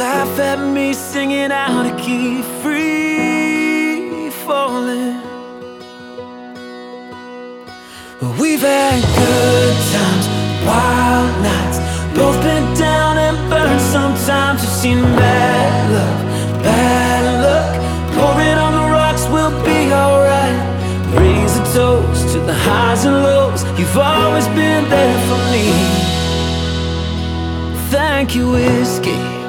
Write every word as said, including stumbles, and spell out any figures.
laugh at me singing out a key, free falling. We've had good times, wild nights, both been down and burned. Sometimes we've seen bad luck, bad luck. Pour it on the rocks, we'll be alright. Raise a toast to the highs and lows. You've always been there for me. Thank you, whiskey.